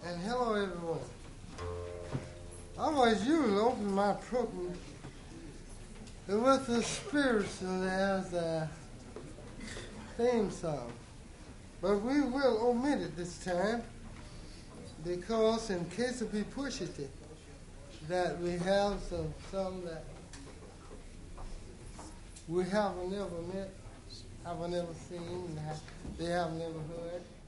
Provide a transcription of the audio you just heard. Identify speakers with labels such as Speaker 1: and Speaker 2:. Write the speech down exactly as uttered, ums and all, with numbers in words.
Speaker 1: And hello, everyone. I always usually open my program with the spiritual as a theme song. But we will omit it this time because in case if we push it, that we have some, some that we have never met, have never seen, they have never heard.